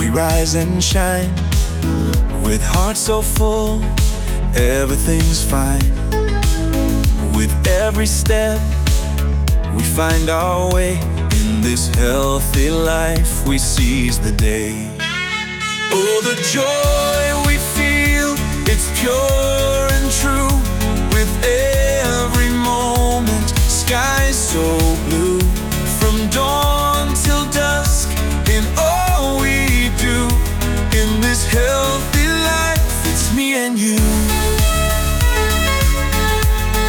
rise and shine. With hearts so full, everything's fine. With every step, we find our way. In this healthy life, we seize the day. Oh, the joy we feel, it's pure and true. With every moment, skies so blue. From dawn